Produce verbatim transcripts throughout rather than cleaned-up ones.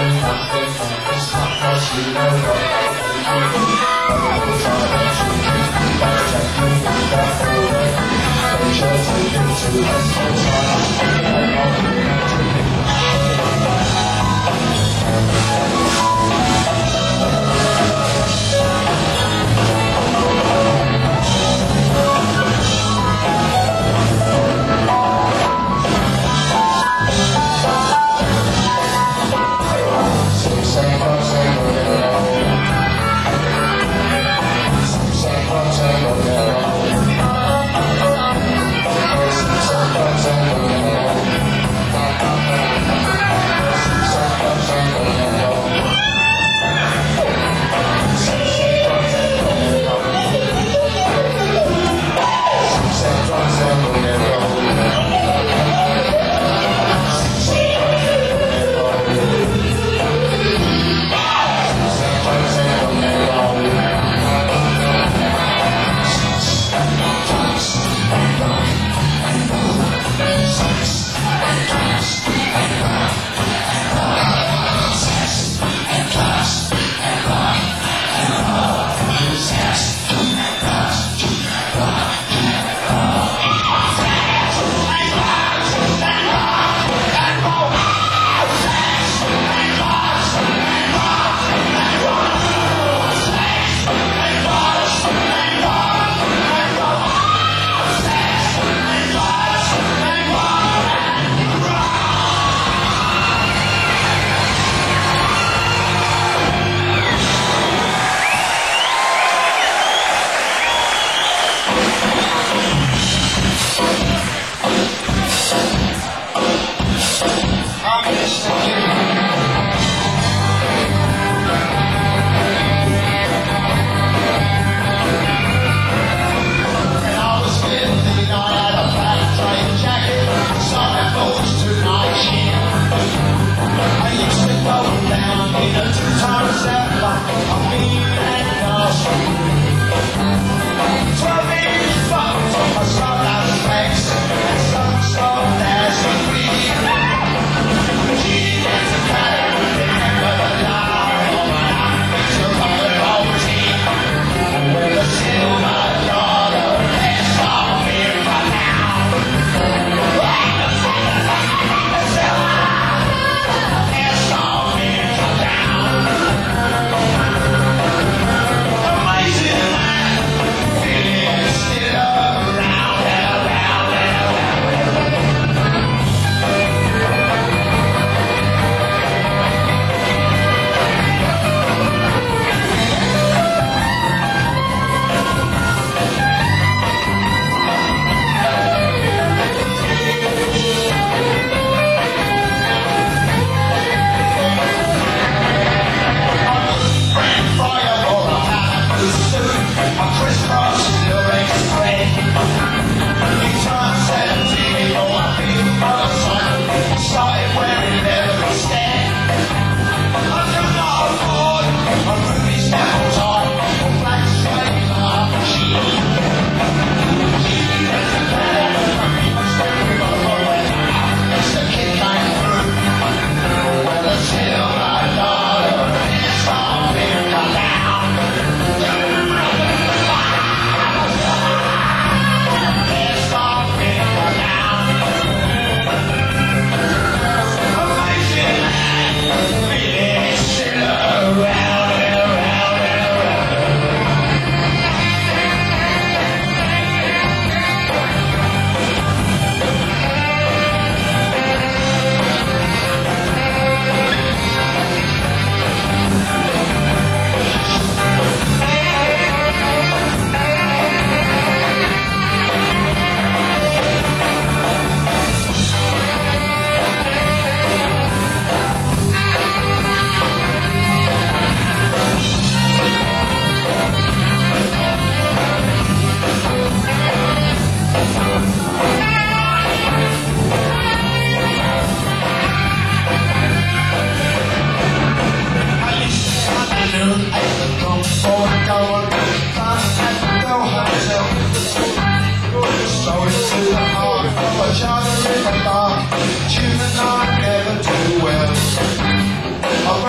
Tuning I never do well.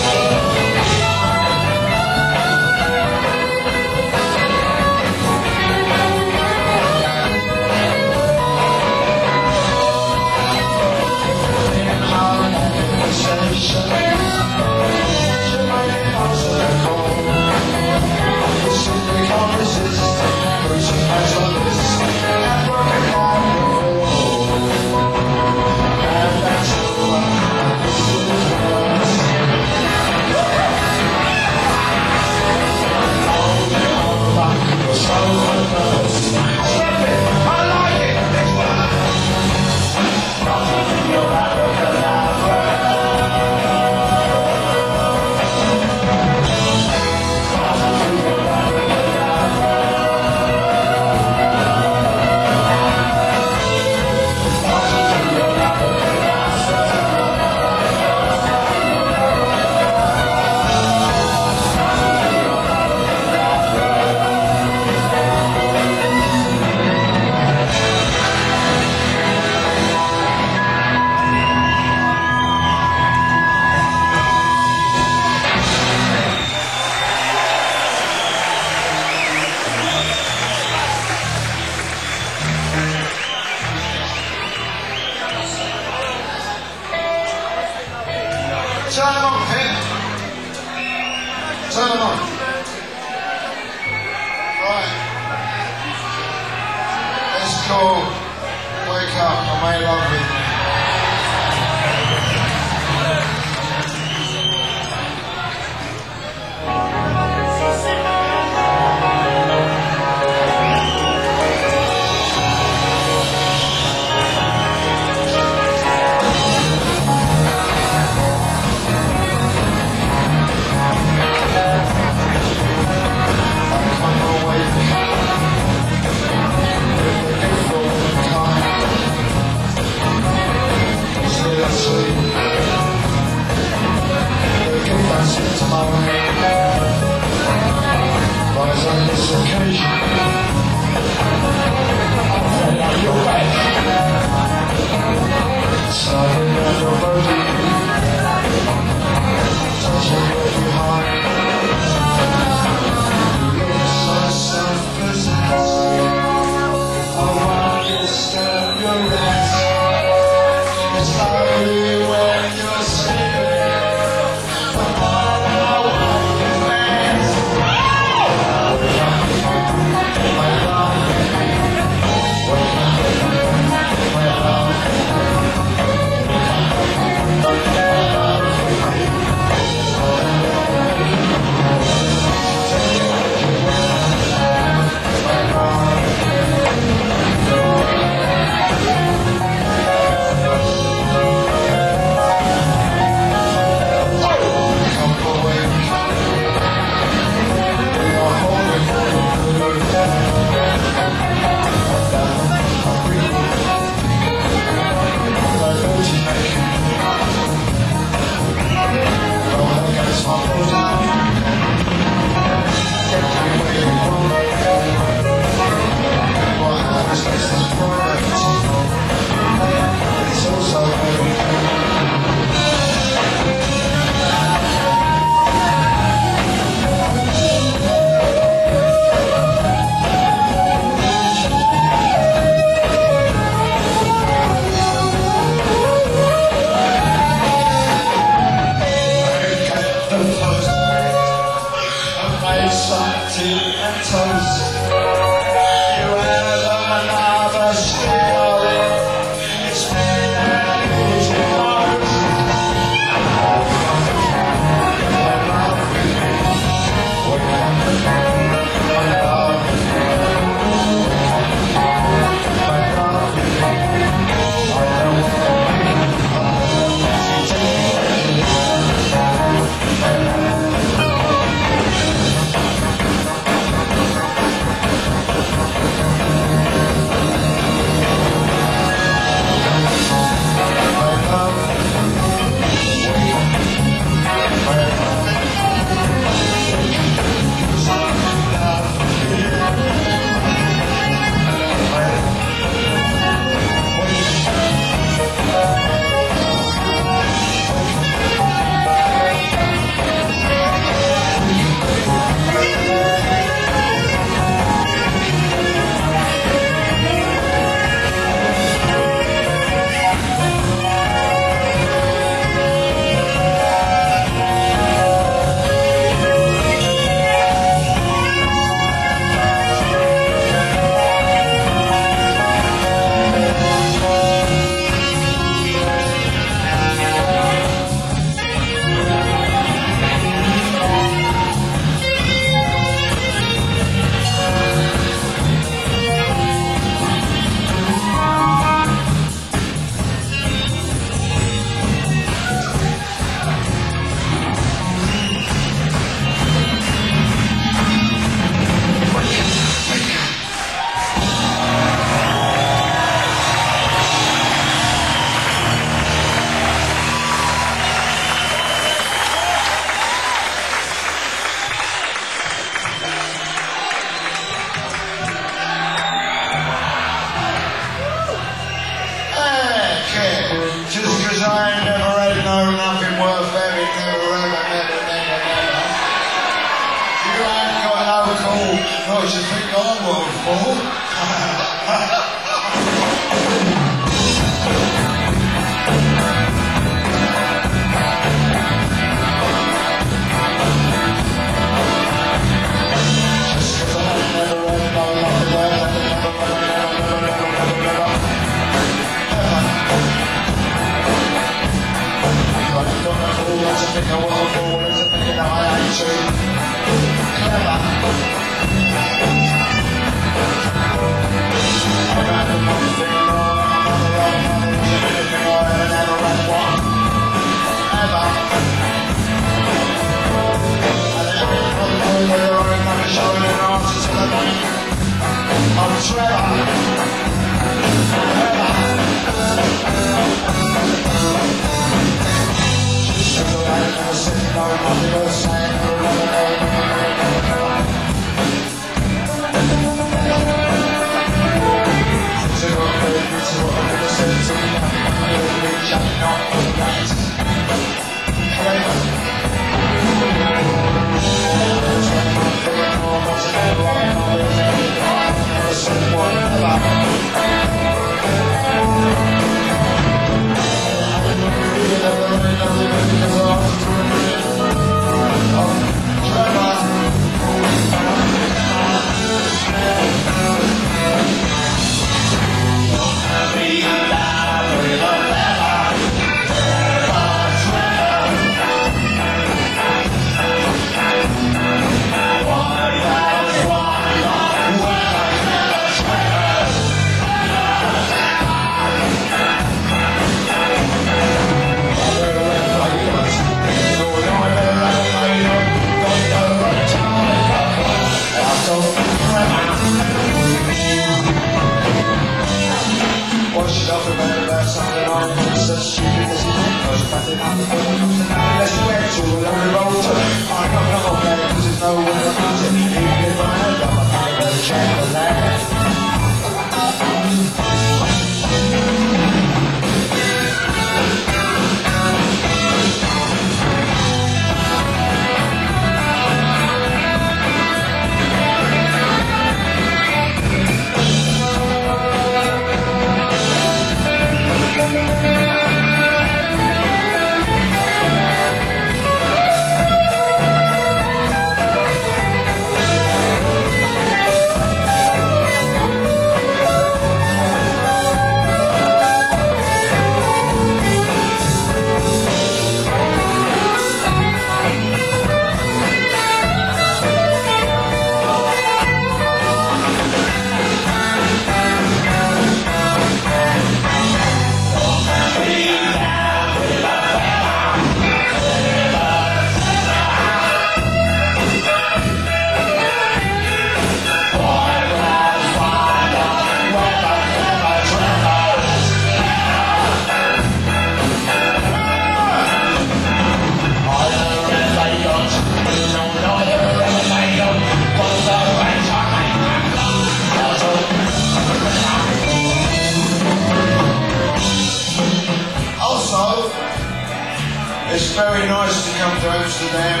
It's very nice to come to Amsterdam.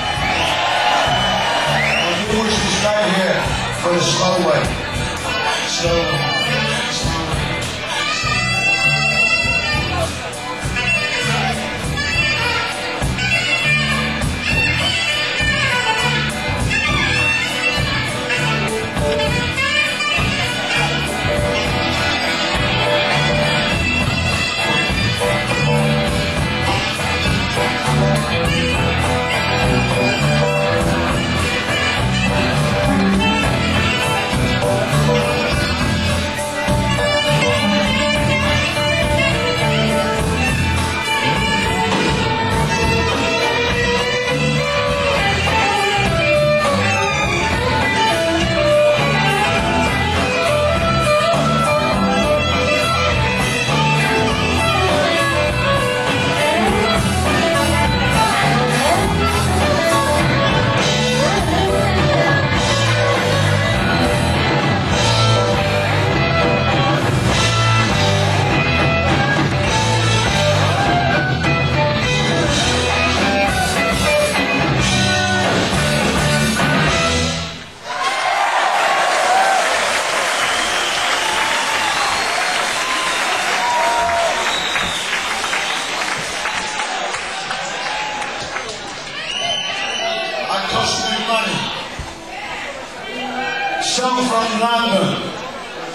I do wish to stay here for the slow way. So.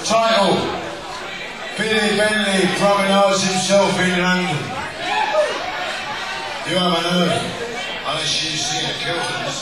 Title, Billy Bentley promenades himself in London. You haven't heard, unless you've seen the Kiltons.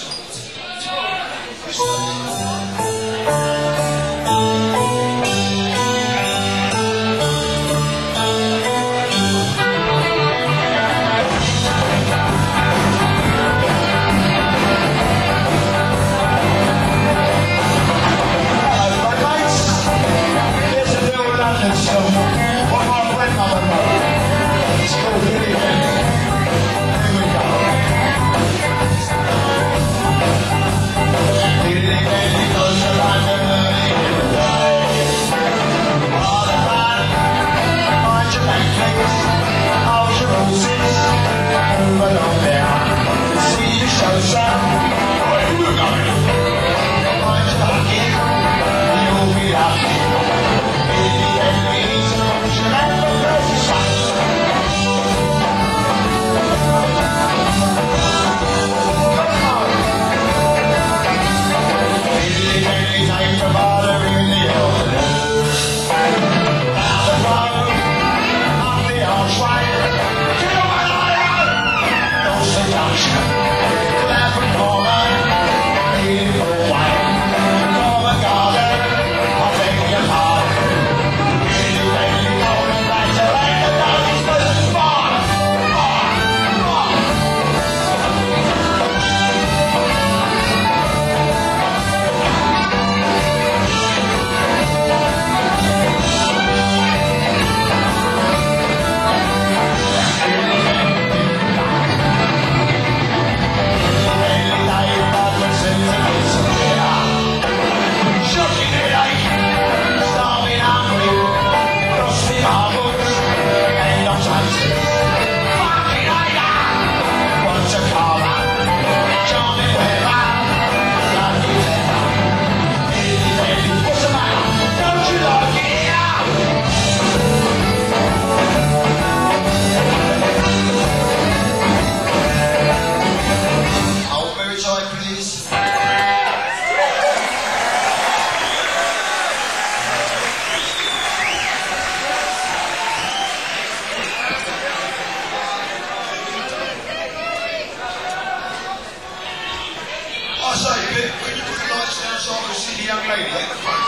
I say, Pip, when you put the lights down so I can see the young lady at the front.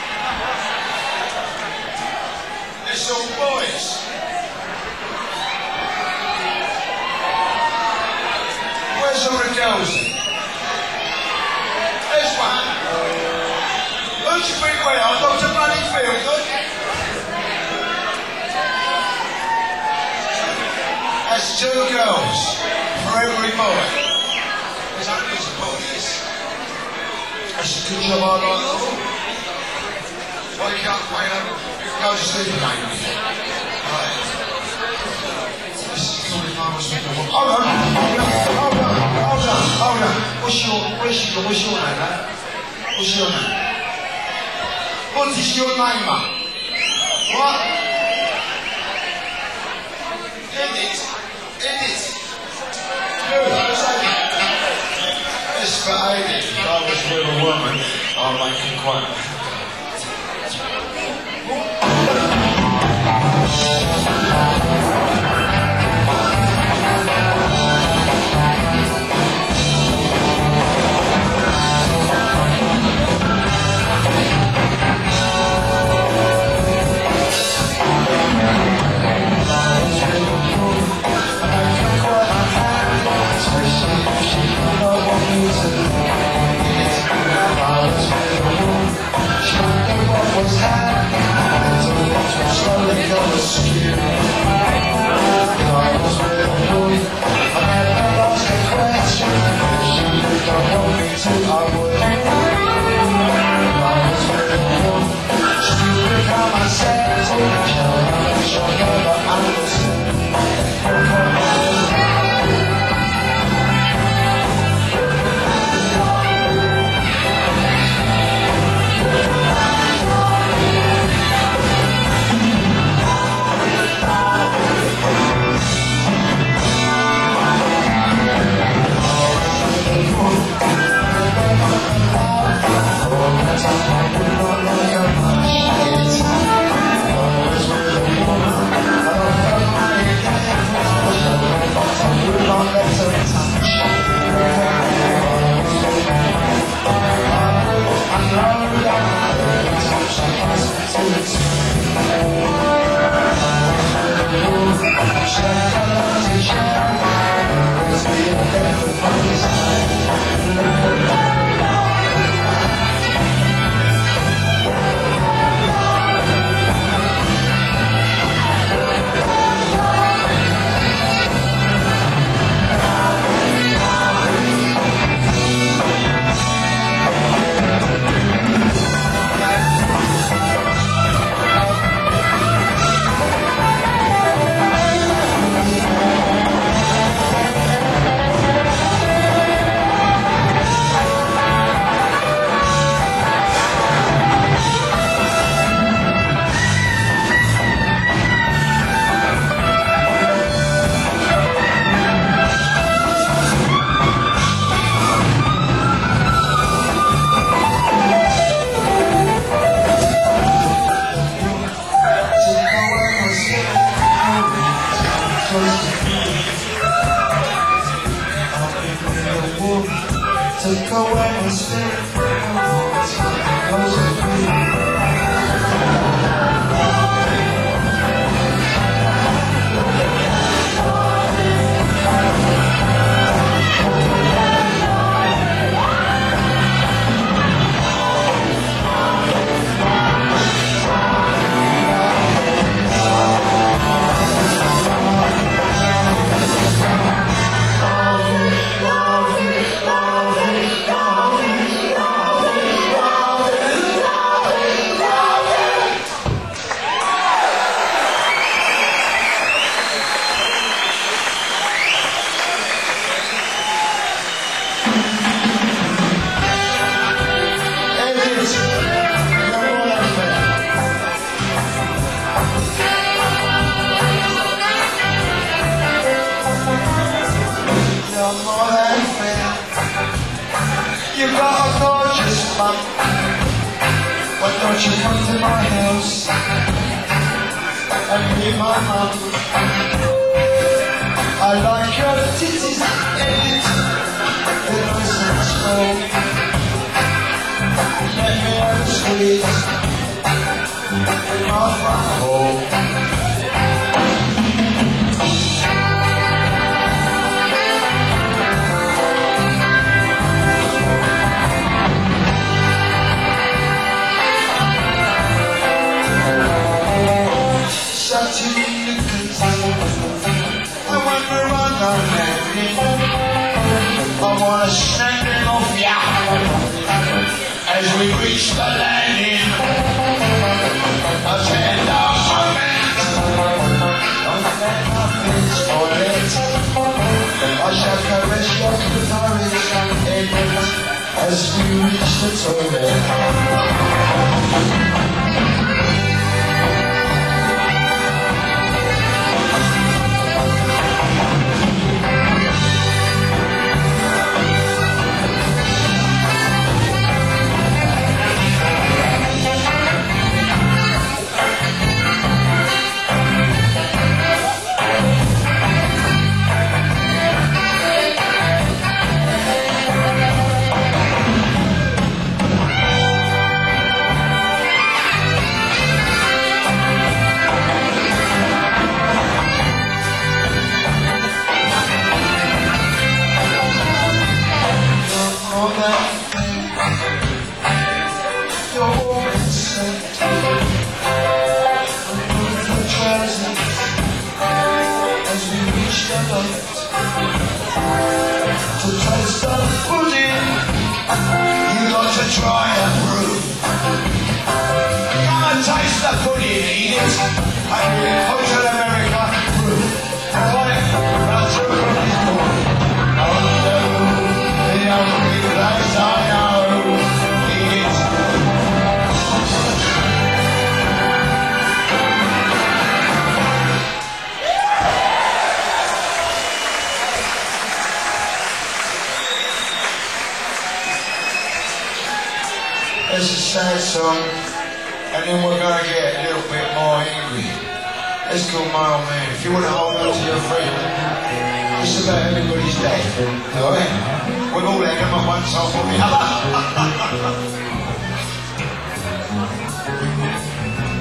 It's all boys. Where's all the girls? There's one. Who's your big way? I've got to bloody feel good. That's two girls for every boy. There's only a boys. That's a good job I like. Wake up, wake up. Go to sleep again. Right. This is coming home with me. Hold on, hold on, hold on, hold on, hold on. What's your, what's your, what's your name, man? What's your name? What is your name, man? What? Edit. Edit. Good, that's okay. It's for Edit. If I was with a woman, I'd make him quite... Take away my spirit, you got a gorgeous mum. Why don't you come to my house and be my mum? I like your titties in it, they're nice and small. Let me have a squeeze in my front hall. I wanna snap it off ya as we reach the landing. A tender moment, don't let nothing spoil it. I shall caress your clitoris and end it as we reach the toilet. To taste the pudding, you got to try and prove. Come and taste the pudding, eat it. I mean, Hotel America, proof. Alright, that's your pudding. Oh no, the only place I know, eat it. It's a sad song, and then we're going to get a little bit more angry. Let's go, my old man. If you want to hold on to your freedom, it's about everybody's day. Alright? We're all there, come on, one top of the other.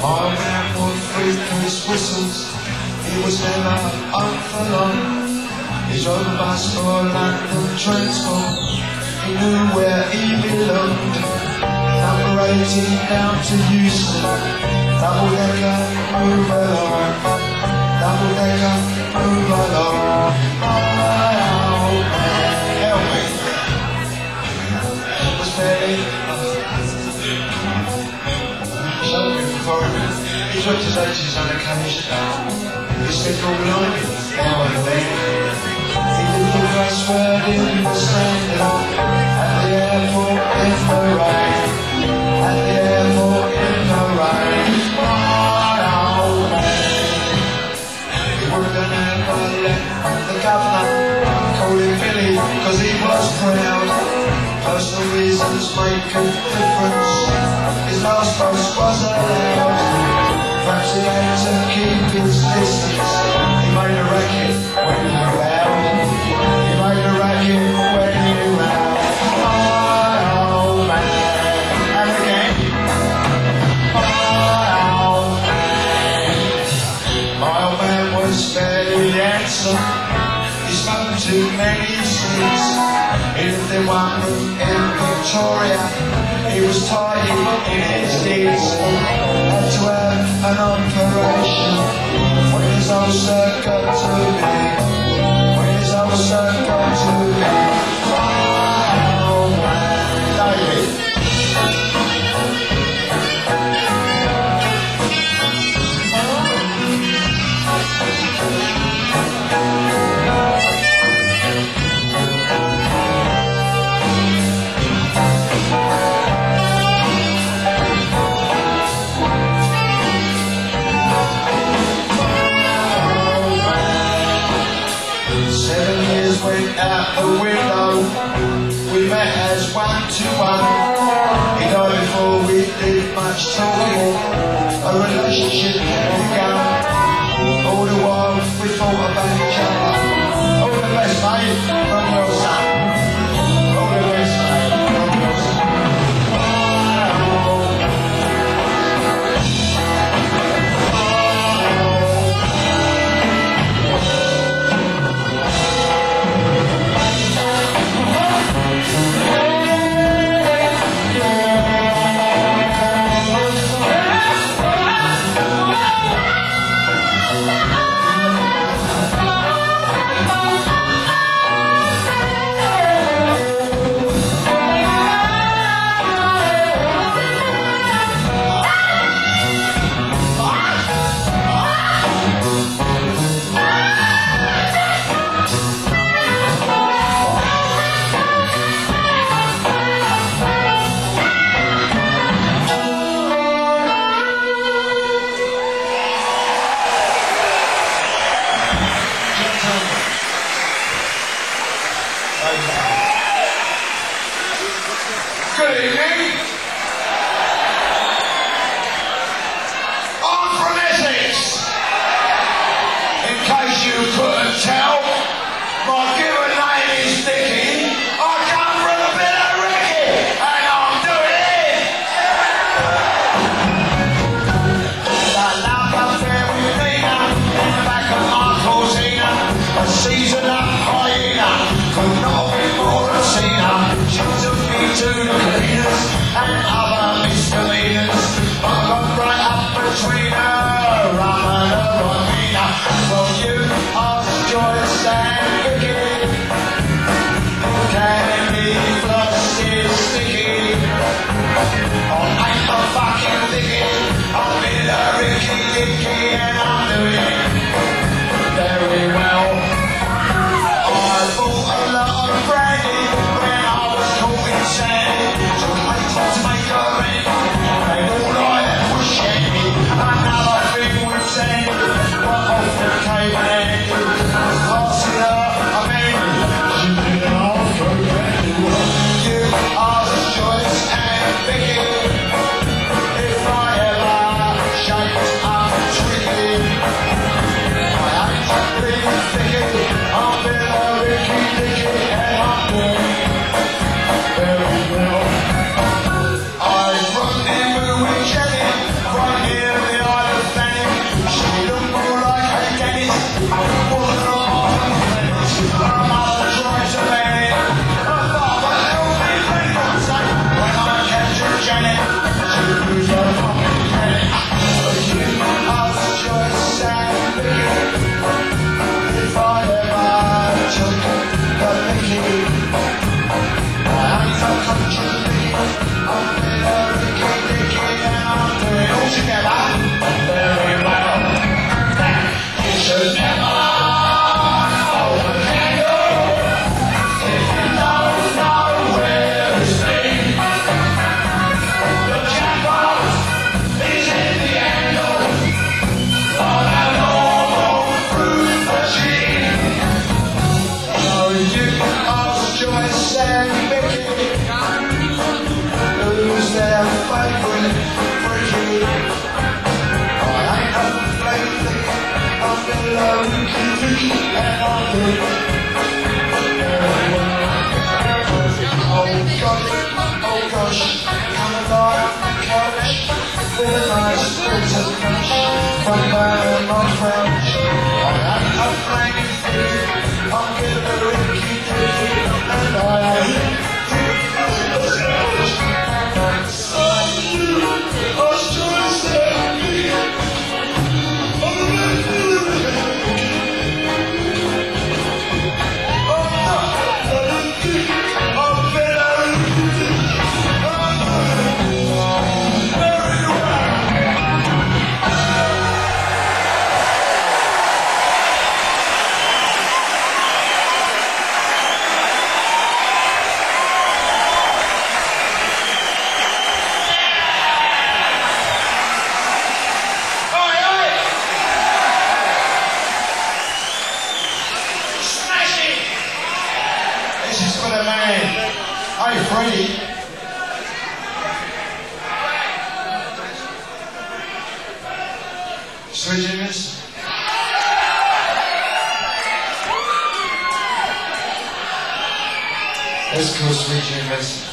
My old man would freak his whistles, he was never up for long. He drove a bus for London transport, he knew where he belonged. Number eighteen down to Houston, double decker, move along. Double decker, move along. My old man, help me. It was fairly he dropped his ages on occasion. He said, "All behind me, now and then." He did the crossword in the standing at the airport in the rain. At the airport in the rain. My old man. He wouldn't have let the governor call him Billy, cause he was proud. Personal reasons make a difference. His last post was allowed. Perhaps he had to keep his distance. He made a racket when he round. He made a racket when he round. My old man. And again. My old man. My old man was very handsome. He smoked too many cigs. He lived in one room in Victoria. He was tidy in his deeds. Had to have an operation when his ulcer got too big. When his ulcer got too big. Oh, man. David. Went out the window, we met as one to one. He died before we did much talking, a relationship had begun. All the while we thought about each other. All the best, mate, from your son. All the best, mate, from your son. Good evening. I'm from Essex. In case you couldn't tell, my given name is Dickie. I come from a bit of Ricky, and I'm doing it. The love affair with Nina, in the back of my Corsina, a seasoned up hyena, could not be more obscene. She took me to the cleaners and other misdemeanors. I got right up between her, rum and her Romina. Well, you asked Joyce and Vicky, can it be flushed sticky? I ain't a fucking Vicky, I'm in a Ricky Dicky and I'm doing it very well. I bought a lot of brandy when I was caught in Sandy. Took eight to make her rent. They all like that was shandy. Another thing with Sandy, got off the cave and was passing her a menu. She didn't ask for brandy. You asked Joyce and Vicky if I ever shaped up tricky. Hi, Freddie. Sweet Genius. Let's go, Sweet Genius.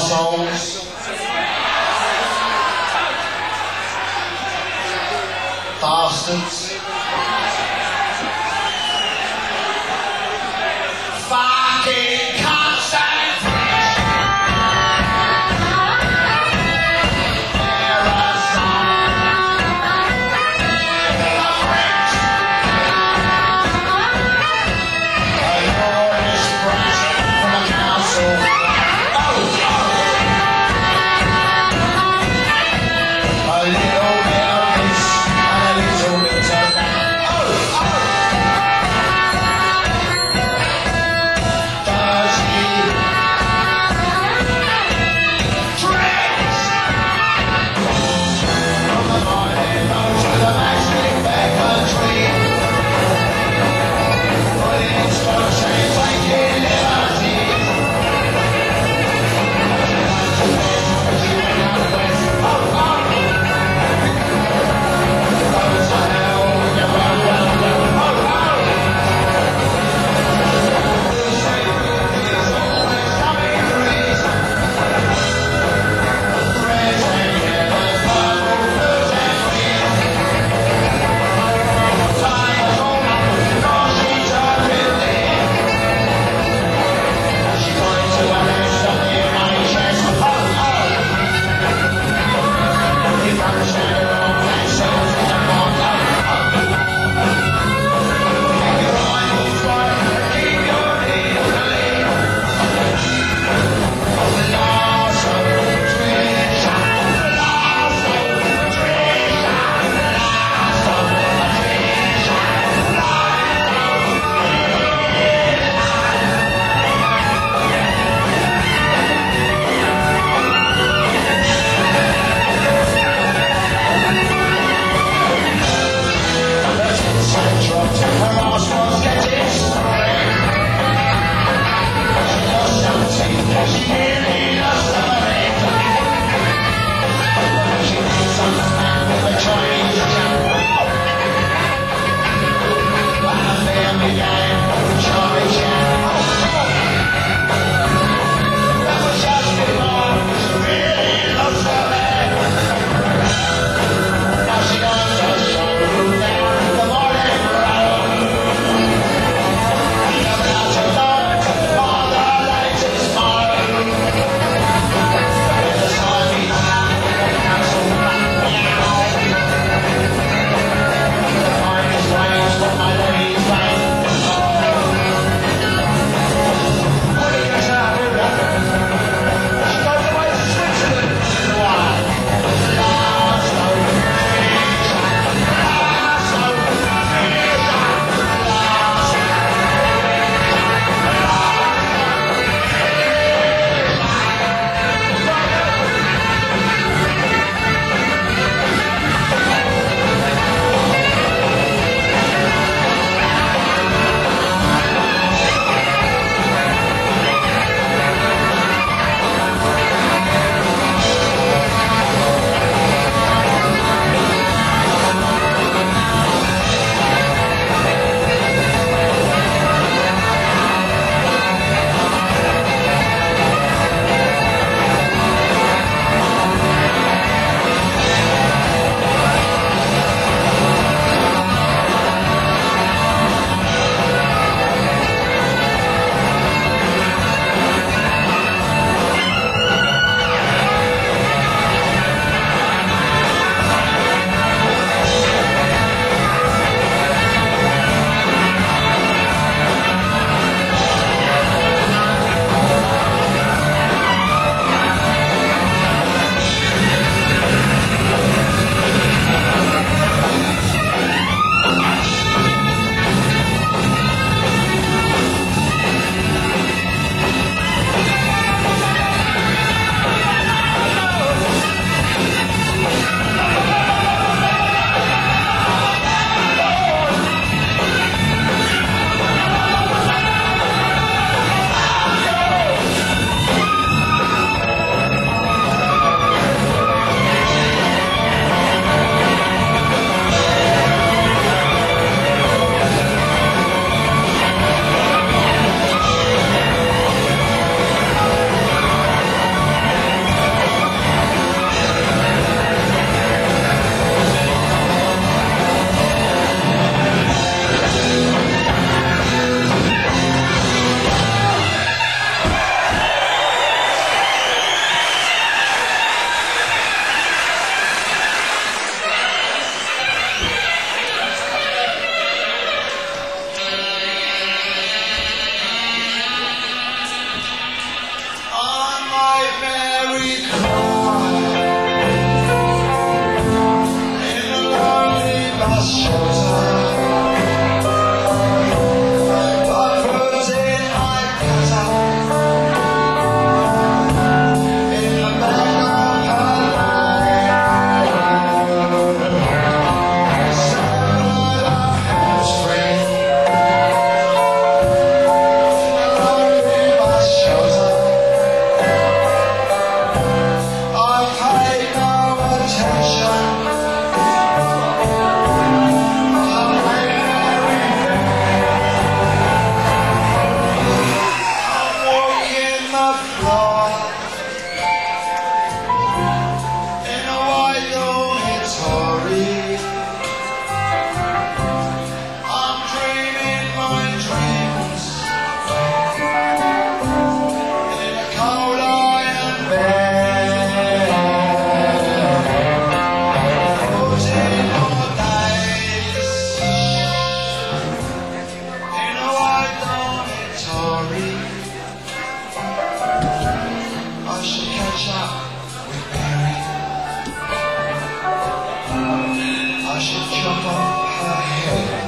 assholes. Bastards. Fucking cunts and a little bit of this and a little bit of story. I should catch up with Mary. I should chop off her head.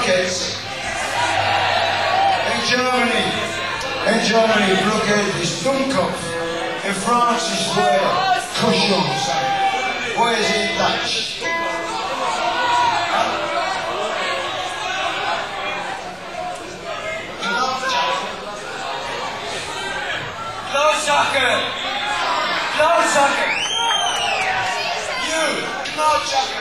blockheads. In Germany, in Germany, blockhead is Dummkopf. In France, it's where Cochon. Where is it in Dutch? Klootzakker! Klootzakker! You, klootzakker!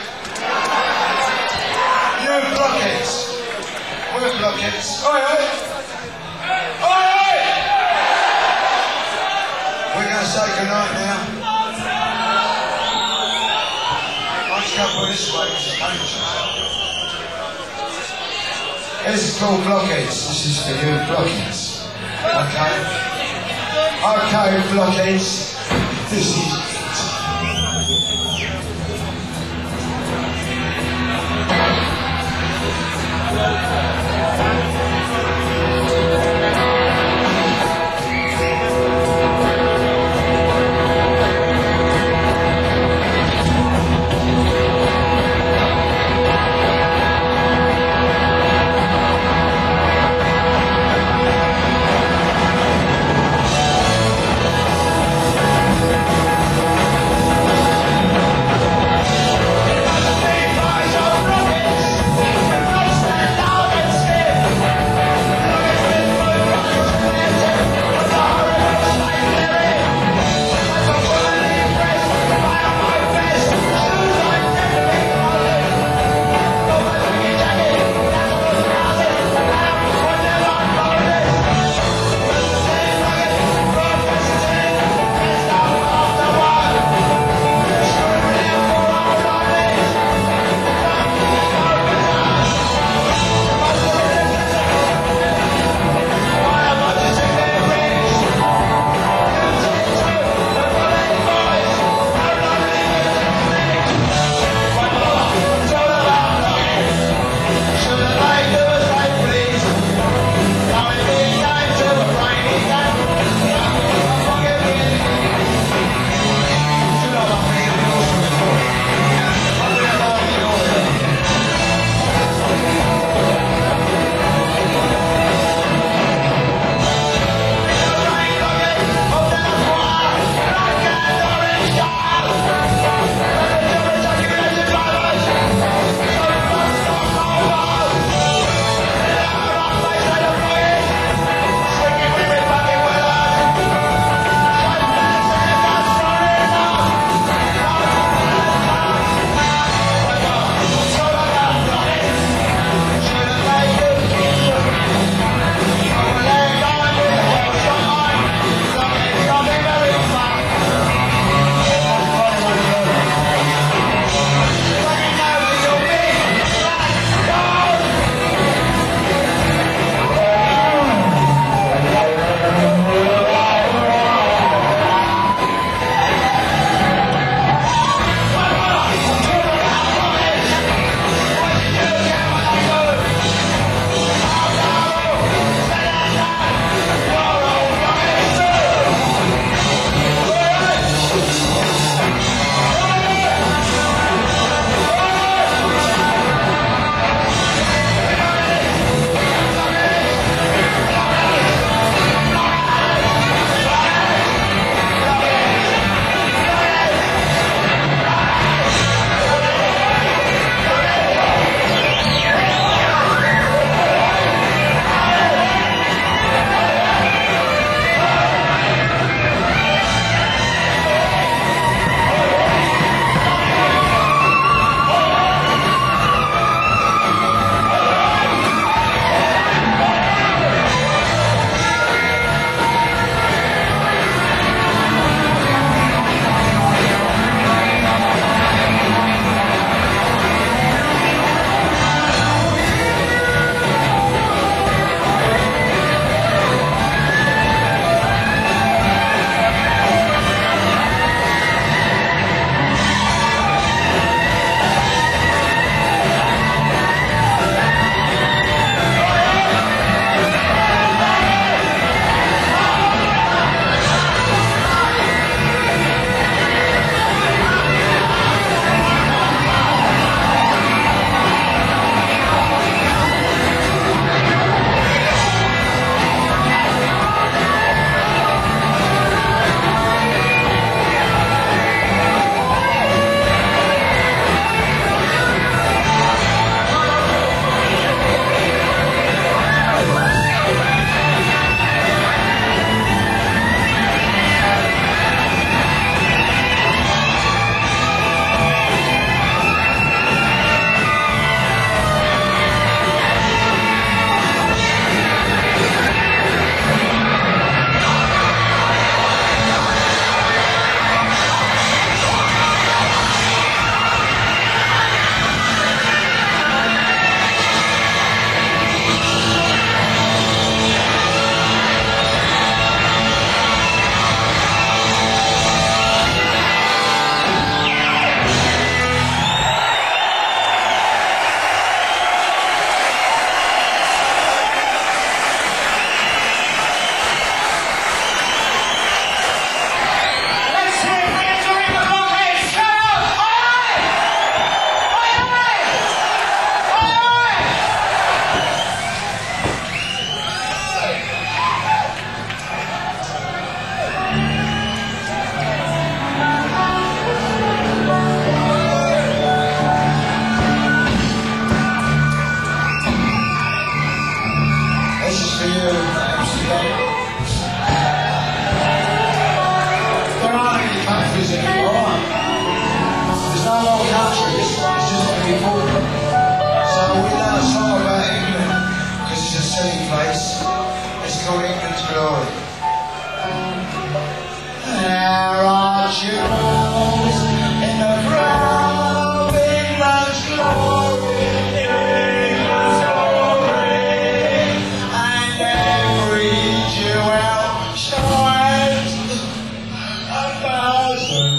You blockheads! We're blockheads. Oi, oi! Oi, oi! We're going to say goodnight now. Why don't you go put this way? It's dangerous. This is called blockheads. This is for you blockheads. Okay? Okay, blockheads. This is it. she rose in the crowd in much glory, and every jewel shines a thousand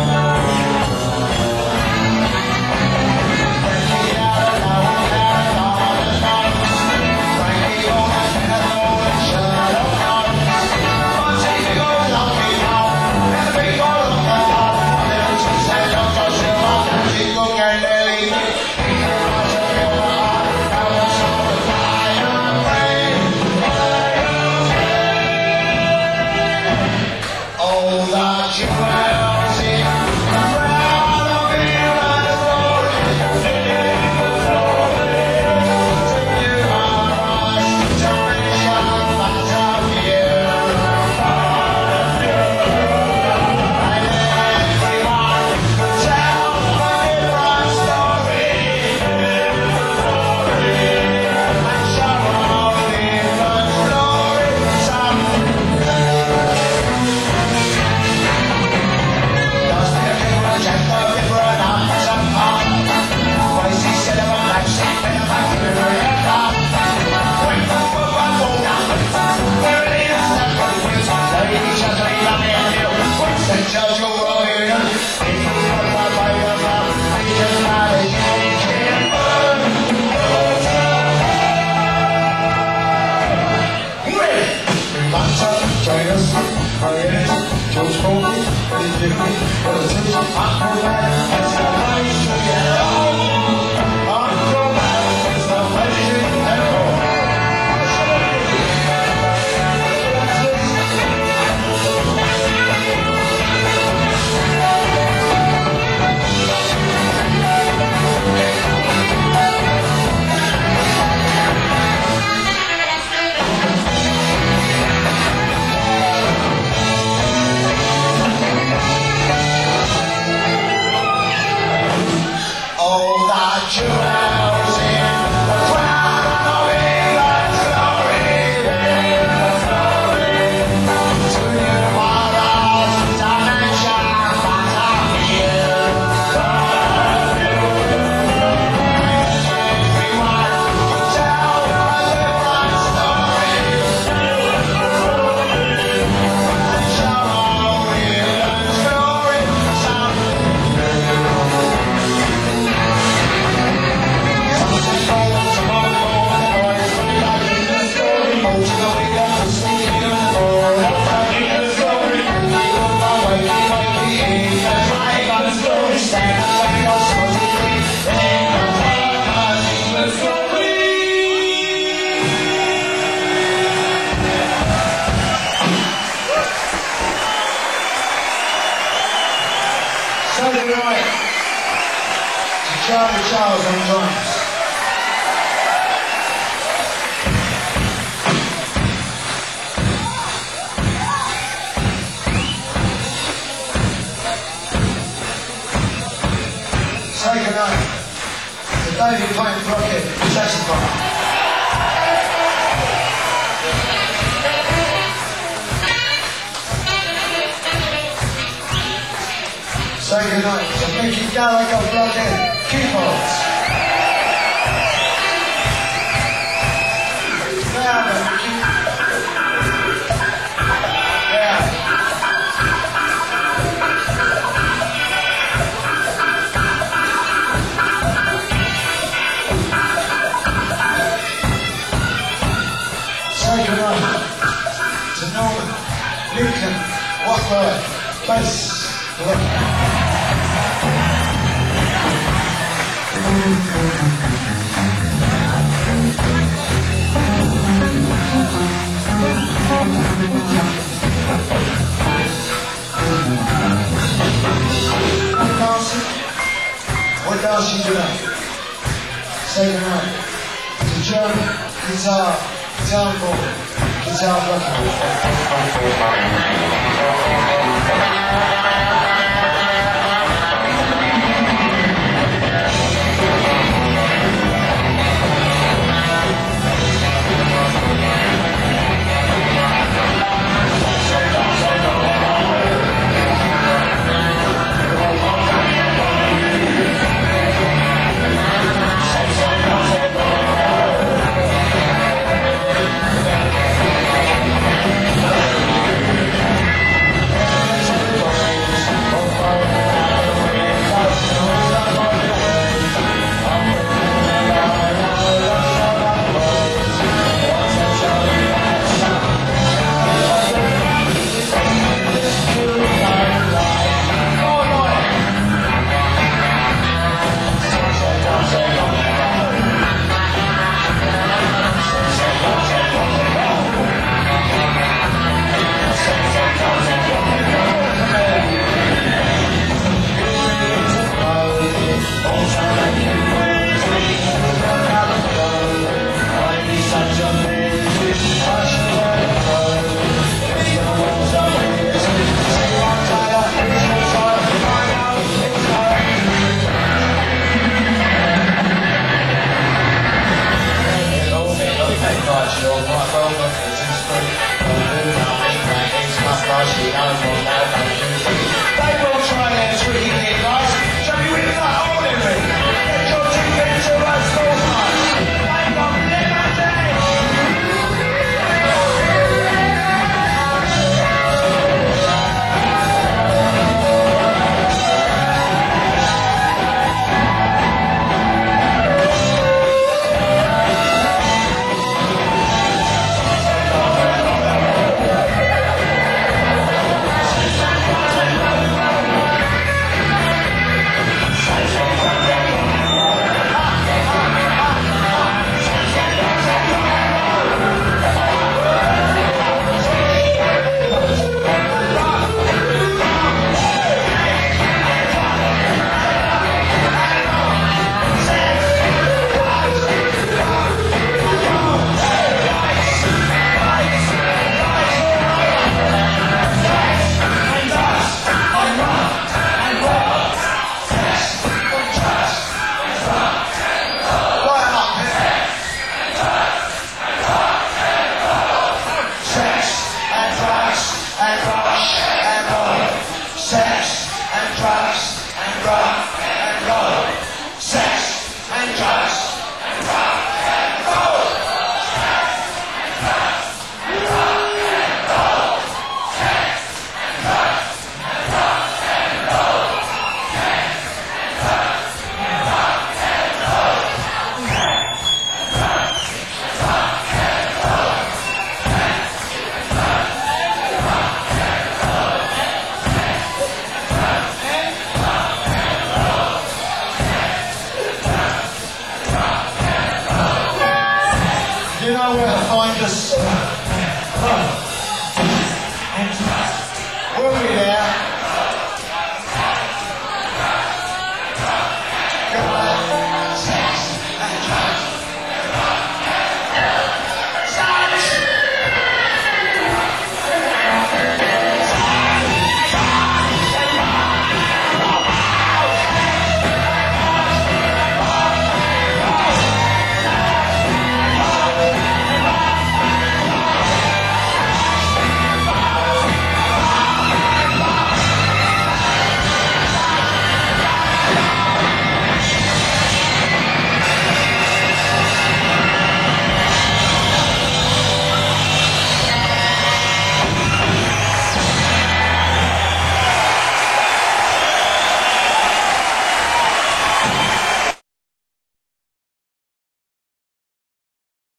Charlie Charles on drums. Say goodnight to David Payne Crockett, saxophone. Say goodnight to Mickey Gallagher Crockett, keyboards. Now then, Mickey. Yeah. Say goodnight to Norman, Lincoln, Watford, bass. We're dancing tonight. Say goodnight to German guitar, guitar board, guitar record.